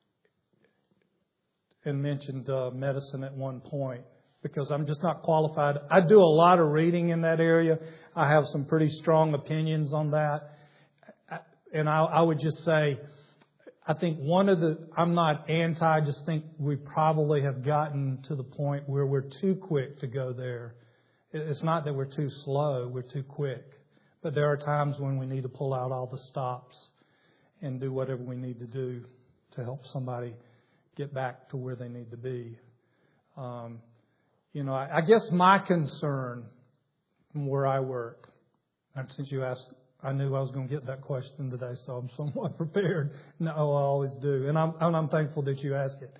and mentioned uh, medicine at one point because I'm just not qualified. I do a lot of reading in that area. I have some pretty strong opinions on that. And I, I would just say, I think one of the, I'm not anti, I just think we probably have gotten to the point where we're too quick to go there. It's not that we're too slow, we're too quick. But there are times when we need to pull out all the stops and do whatever we need to do to help somebody get back to where they need to be. Um, you know, I, I guess my concern from where I work, and since you asked, I knew I was going to get that question today, so I'm somewhat prepared. No, I always do. And I'm, and I'm thankful that you asked it.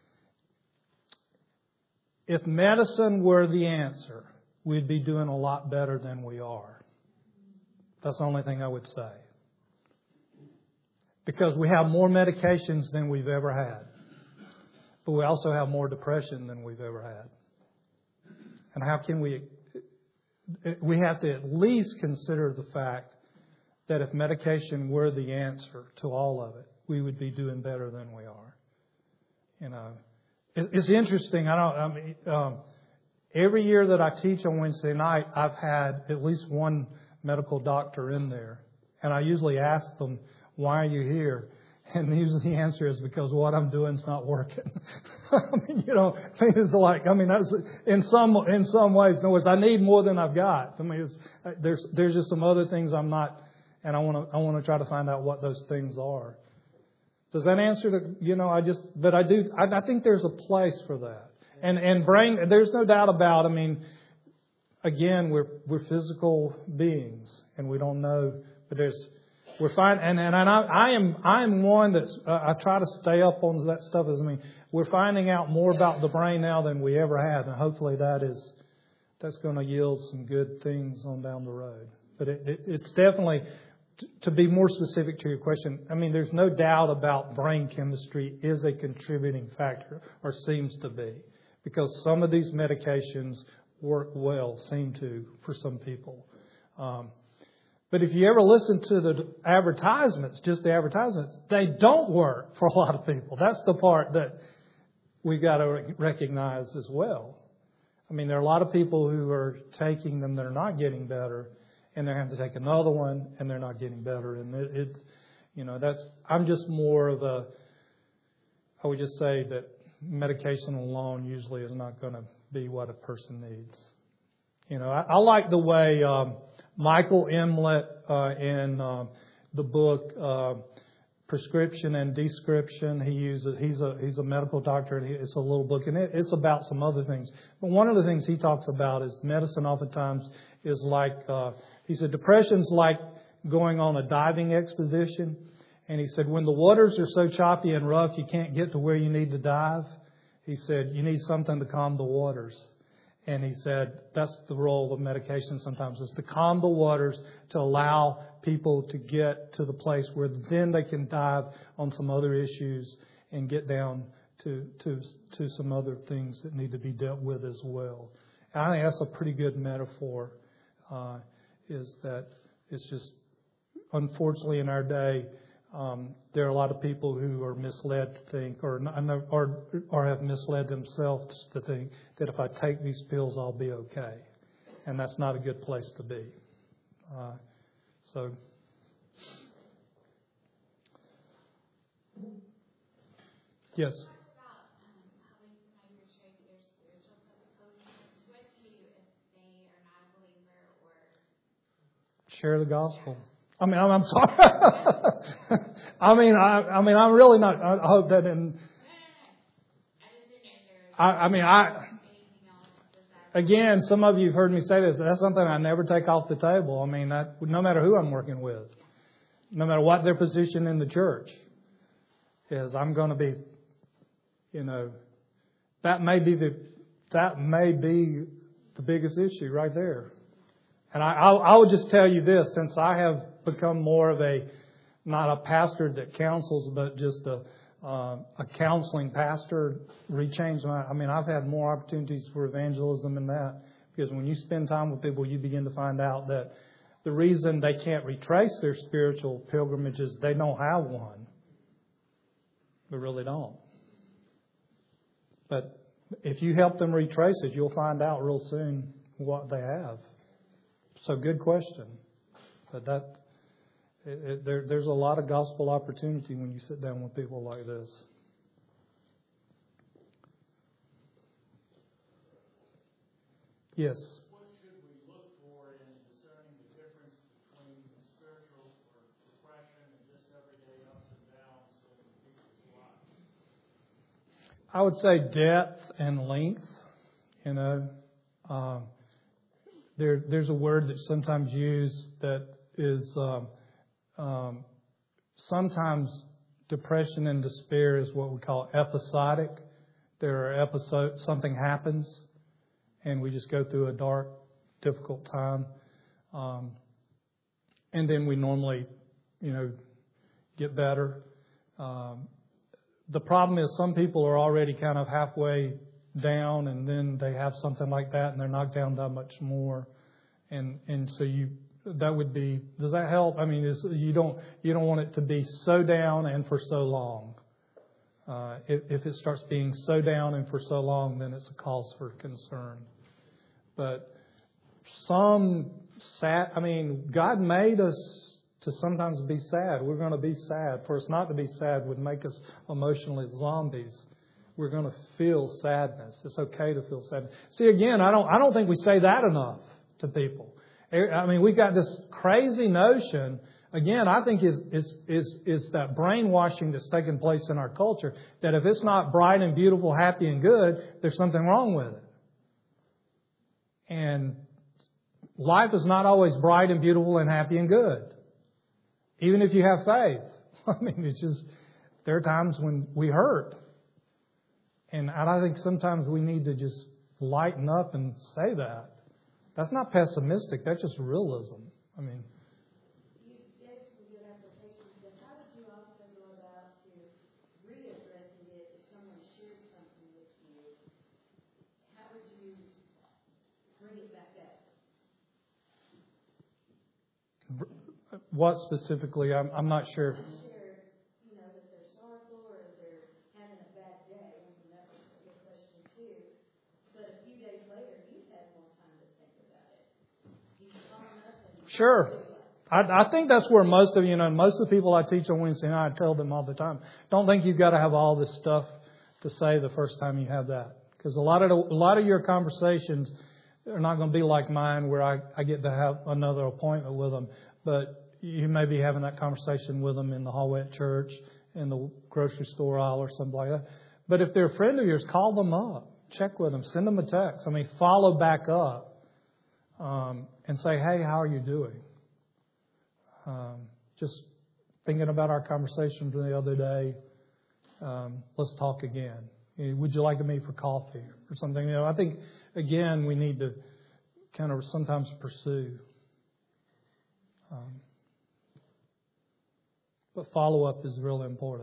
If medicine were the answer, we'd be doing a lot better than we are. That's the only thing I would say. Because we have more medications than we've ever had. But we also have more depression than we've ever had. And how can we... We have to at least consider the fact that if medication were the answer to all of it, we would be doing better than we are. You know, it's interesting. I don't. I mean, um, every year that I teach on Wednesday night, I've had at least one medical doctor in there, and I usually ask them, "Why are you here?" And usually the answer is because what I'm doing is not working. I mean, you know, things like, I mean, that's in some in some ways. In other words, I need more than I've got. I mean, it's, there's there's just some other things I'm not, and I want to I want to try to find out what those things are. Does that answer the? You know, I just, but I do. I, I think there's a place for that, and and brain. There's no doubt about. I mean, again, we're we're physical beings, and we don't know, but there's. We're fine, and and I, I am I am one that's uh, I try to stay up on that stuff. As I mean, we're finding out more about the brain now than we ever had, and hopefully that is that's going to yield some good things on down the road. But it, it, it's definitely, to be more specific to your question, I mean, there's no doubt about brain chemistry is a contributing factor, or seems to be, because some of these medications work well, seem to, for some people. Um, but if you ever listen to the advertisements, just the advertisements, they don't work for a lot of people. That's the part that we've got to recognize as well. I mean, there are a lot of people who are taking them that are not getting better, and they're having to take another one, and they're not getting better. And it, it's, you know, that's, I'm just more of a, I would just say that medication alone usually is not going to be what a person needs. You know, I, I like the way um, Michael Emlet uh, in uh, the book uh, Prescription and Description, he uses, he's a he's a medical doctor, and he, it's a little book, and it, it's about some other things. But one of the things he talks about is medicine oftentimes is like, uh, he said, depression's like going on a diving expedition. And he said, when the waters are so choppy and rough, you can't get to where you need to dive. He said, you need something to calm the waters. And he said, that's the role of medication sometimes, is to calm the waters, to allow people to get to the place where then they can dive on some other issues and get down to to to some other things that need to be dealt with as well. And I think that's a pretty good metaphor, uh, is that it's just, unfortunately in our day, Um, there are a lot of people who are misled to think, or, or or have misled themselves to think that if I take these pills, I'll be okay, and that's not a good place to be. Uh, so, yes. Share the gospel. I mean, I'm, I'm sorry. I mean, I, I mean, I'm really not. I hope that didn't. I, I mean, I. Again, some of you have heard me say this. That's something I never take off the table. I mean, that, no matter who I'm working with, no matter what their position in the church is, I'm going to be. You know, that may be the that may be the biggest issue right there. And I, I, I would just tell you this, since I have become more of a, not a pastor that counsels, but just a, uh, a counseling pastor, rechange my, I mean, I've had more opportunities for evangelism in that, because when you spend time with people, you begin to find out that the reason they can't retrace their spiritual pilgrimages, they don't have one. They really don't. But if you help them retrace it, you'll find out real soon what they have. So good question. But that it, it, there, there's a lot of gospel opportunity when you sit down with people like this. Yes. What should we look for in discerning the difference between spiritual or depression and just everyday ups and downs in people's lives? I would say depth and length. You know. Um, There, there's a word that's sometimes used that is um, um, sometimes depression and despair is what we call episodic. There are episodes, something happens, and we just go through a dark, difficult time, um, and then we normally, you know, get better. Um, the problem is some people are already kind of halfway down, and then they have something like that, and they're knocked down that much more, and and so you that would be. Does that help? I mean, is, you don't you don't want it to be so down and for so long. Uh, if, if it starts being so down and for so long, then it's a cause for concern. But some sad. I mean, God made us to sometimes be sad. We're going to be sad. For us not to be sad would make us emotionally zombies. We're going to feel sadness. It's okay to feel sadness. See, again, I don't I don't think we say that enough to people. I mean, we've got this crazy notion, again, I think is is is is that brainwashing that's taking place in our culture, that if it's not bright and beautiful, happy and good, there's something wrong with it. And life is not always bright and beautiful and happy and good. Even if you have faith. I mean, it's just, there are times when we hurt. And I think sometimes we need to just lighten up and say that. That's not pessimistic. That's just realism. I mean. You gave some good applications, but how would you also go about to readdressing it if someone shared something with you? How would you bring it back up. What specifically? I'm, I'm not sure. Share, you know, that they're sorrowful or they're having a bad day. I mean, that was a good question too. But a few days later, you've had more time to think about it. You calm up and Sure. I, I think that's where most of you know, most of the people I teach on Wednesday night, I tell them all the time, don't think you've got to have all this stuff to say the first time you have that, because a lot of the, a lot of your conversations are not going to be like mine, where I, I get to have another appointment with them. But you may be having that conversation with them in the hallway at church, in the grocery store aisle, or something like that. But if they're a friend of yours, call them up, check with them, send them a text. I mean, follow back up um, and say, "Hey, how are you doing?" Um, just thinking about our conversation from the other day. Um, let's talk again. Would you like to meet for coffee or something? You know, I think again we need to kind of sometimes pursue. Um, but follow-up is really important.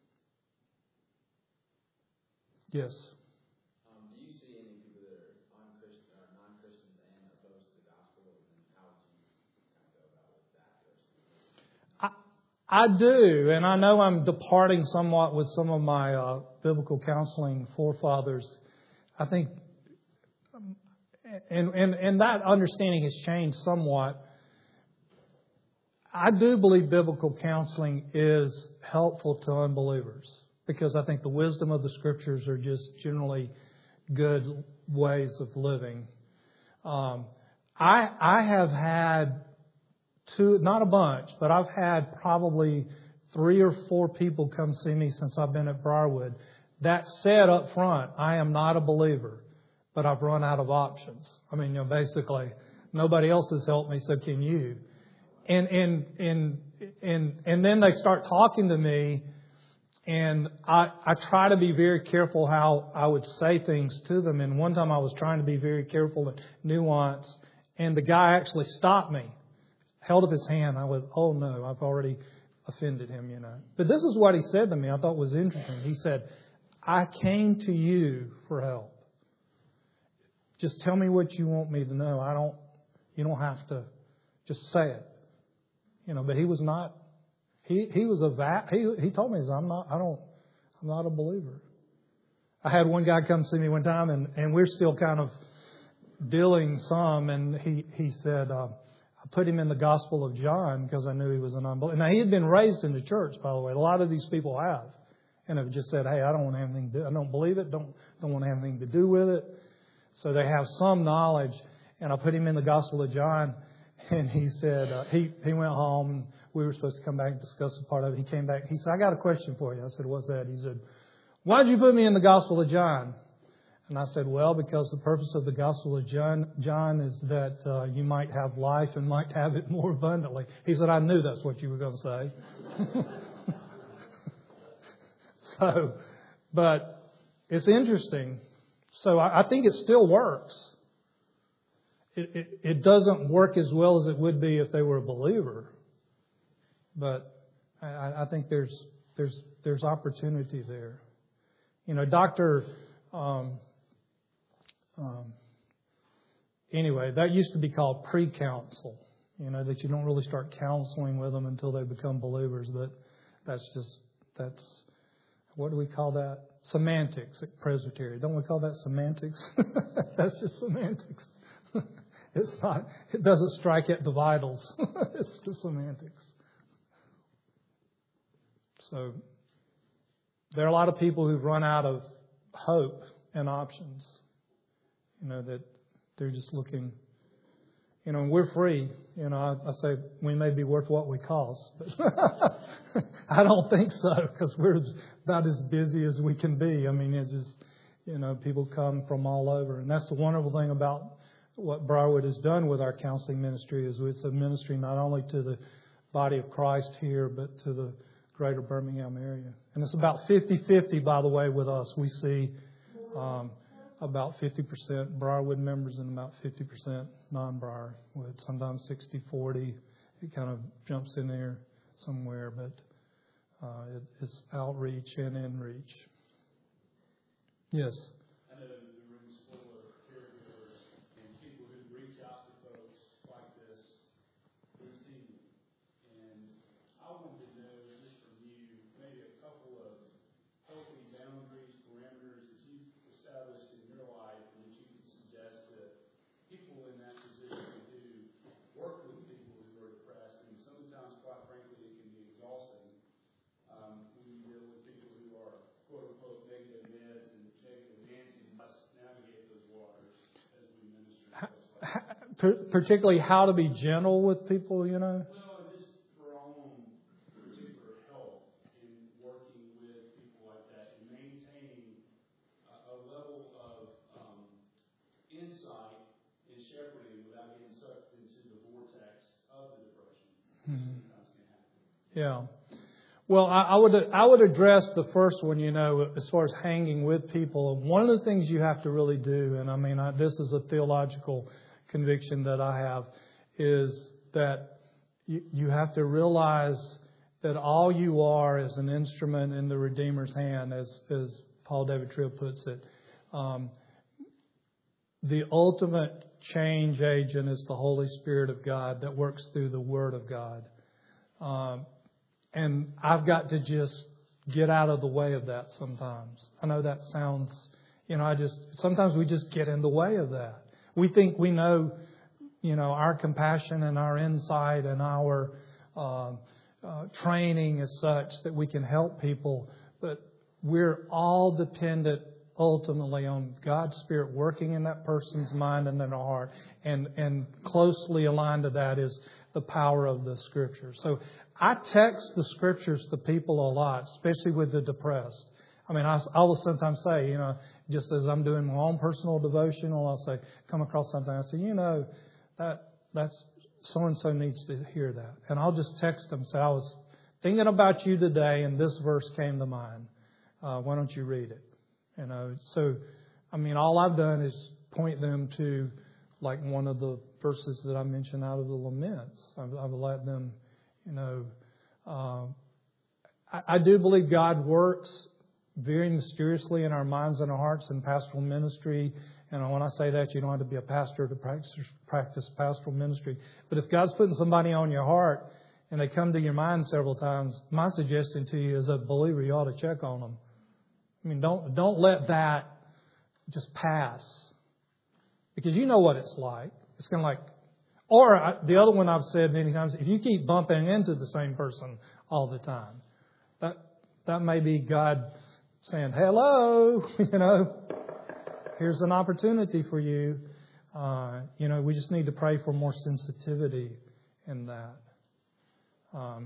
Yes? Um, do you see any people that are un-Christian, or non-Christians and opposed to the gospel, and how would you kind of go about with that person? I, I do, and I know I'm departing somewhat with some of my uh, biblical counseling forefathers. I think, and, and, and that understanding has changed somewhat. I do believe biblical counseling is helpful to unbelievers, because I think the wisdom of the Scriptures are just generally good ways of living. Um, I I have had two, not a bunch, but I've had probably three or four people come see me since I've been at Briarwood. That said up front, I am not a believer, but I've run out of options. I mean, you know, basically, nobody else has helped me, so can you? And and and and and then they start talking to me, and I I try to be very careful how I would say things to them. And one time I was trying to be very careful and nuanced, and the guy actually stopped me, held up his hand. I was, oh no, I've already offended him, you know. But this is what he said to me. I thought was interesting. He said, "I came to you for help. Just tell me what you want me to know. I don't. You don't have to just say it." You know, but he was not, he, he was a va- he, he told me, I'm not, I don't, I'm not a believer. I had one guy come see me one time, and, and we're still kind of dealing some, and he, he said, uh, I put him in the Gospel of John because I knew he was an unbeliever. Now, he had been raised in the church, by the way. A lot of these people have, and have just said, hey, I don't want to have anything to do, I don't believe it, don't, don't want to have anything to do with it. So they have some knowledge, and I put him in the Gospel of John. And he said, uh, he, he went home, and we were supposed to come back and discuss a part of it. He came back. He said, I got a question for you. I said, what's that? He said, why did you put me in the Gospel of John? And I said, well, because the purpose of the Gospel of John, John is that uh, you might have life and might have it more abundantly. He said, I knew that's what you were going to say. So, but it's interesting. So I, I think it still works. It, it, it doesn't work as well as it would be if they were a believer, but I, I think there's there's there's opportunity there. You know, Doctor Um, um, anyway, that used to be called pre-counsel. You know, that you don't really start counseling with them until they become believers. But that's just that's what do we call that? Semantics at Presbytery. Don't we call that semantics? That's just semantics. It's not, it doesn't strike at the vitals. It's just semantics. So there are a lot of people who've run out of hope and options. You know, that they're just looking, you know, and we're free. You know, I, I say we may be worth what we cost, but I don't think so, because we're about as busy as we can be. I mean, it's just, you know, people come from all over. And that's the wonderful thing about what Briarwood has done with our counseling ministry, is it's a ministry not only to the body of Christ here, but to the greater Birmingham area. And it's about fifty-fifty, by the way, with us. We see um, about fifty percent Briarwood members and about fifty percent non-Briarwood. Sometimes sixty forty. It kind of jumps in there somewhere, but uh, it, it's outreach and in-reach. Yes? I know the room's full of caregivers and people particularly how to be gentle with people, you know? Well, just for our own particular help in working with people like that and maintaining a, a level of um, insight and shepherding without getting sucked into the vortex of the depression. Mm-hmm. Sometimes can happen. Yeah. Well, I, I would I would address the first one, you know, as far as hanging with people. One of the things you have to really do, and I mean, I, this is a theological conviction that I have, is that you, you have to realize that all you are is an instrument in the Redeemer's hand, as, as Paul David Tripp puts it. Um, the ultimate change agent is the Holy Spirit of God that works through the Word of God. Um, and I've got to just get out of the way of that sometimes. I know that sounds, you know, I just, sometimes we just get in the way of that. We think we know, you know, our compassion and our insight and our uh, uh, training is such that we can help people. But we're all dependent ultimately on God's Spirit working in that person's mind and in their heart. And, and closely aligned to that is the power of the Scriptures. So I text the Scriptures to people a lot, especially with the depressed. I mean, I, I will sometimes say, you know, just as I'm doing my own personal devotional, I'll say, come across something. I say, you know, that that's so-and-so needs to hear that. And I'll just text them, say, I was thinking about you today and this verse came to mind. Uh, why don't you read it? You know, so, I mean, all I've done is point them to like one of the verses that I mentioned out of the laments. I've, I've let them, you know, uh, I, I do believe God works very mysteriously in our minds and our hearts in pastoral ministry. And when I say that, you don't have to be a pastor to practice, practice pastoral ministry. But if God's putting somebody on your heart and they come to your mind several times, my suggestion to you as a believer, you ought to check on them. I mean, don't don't let that just pass. Because you know what it's like. It's kind of like, or I, the other one I've said many times, if you keep bumping into the same person all the time, that that may be God saying, hello, you know, here's an opportunity for you. Uh, you know, we just need to pray for more sensitivity in that. Um,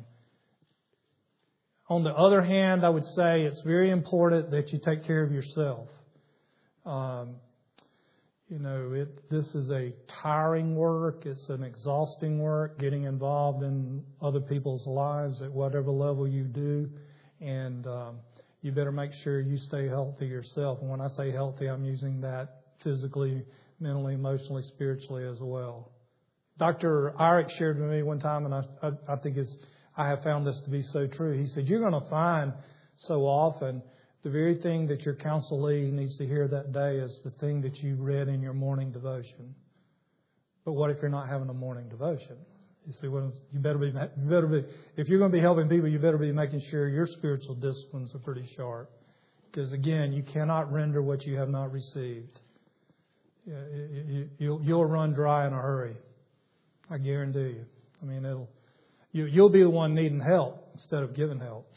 on the other hand, I would say it's very important that you take care of yourself. Um, you know, it, this is a tiring work. It's an exhausting work, getting involved in other people's lives at whatever level you do. And um, you better make sure you stay healthy yourself. And when I say healthy, I'm using that physically, mentally, emotionally, spiritually as well. Doctor Irick shared with me one time, and I, I, I think it's, I have found this to be so true. He said, you're going to find so often the very thing that your counselee needs to hear that day is the thing that you read in your morning devotion. But what if you're not having a morning devotion? You see, well, you better be, you better be, if you're going to be helping people, you better be making sure your spiritual disciplines are pretty sharp. Because again, you cannot render what you have not received. You'll, you'll run dry in a hurry. I guarantee you. I mean, it'll, you, you'll be the one needing help instead of giving help.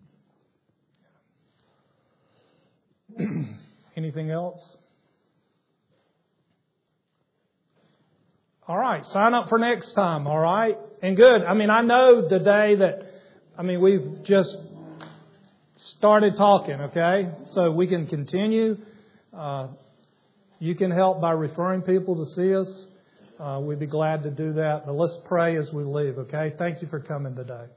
Anything else? All right, sign up for next time, all right? And good. I mean, I know the day that, I mean, we've just started talking, okay? So we can continue. Uh, you can help by referring people to see us. Uh, we'd be glad to do that. But let's pray as we leave, okay? Thank you for coming today.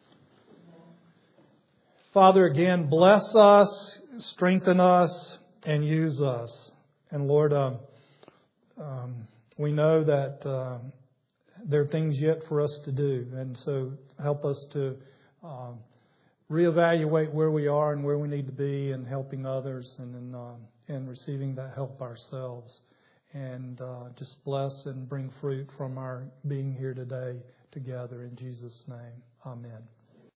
Father, again, bless us, strengthen us, and use us. And Lord, um, um, we know that uh, there are things yet for us to do. And so help us to uh, reevaluate where we are and where we need to be in helping others and in, uh, in receiving that help ourselves. And uh, just bless and bring fruit from our being here today together. In Jesus' name, amen.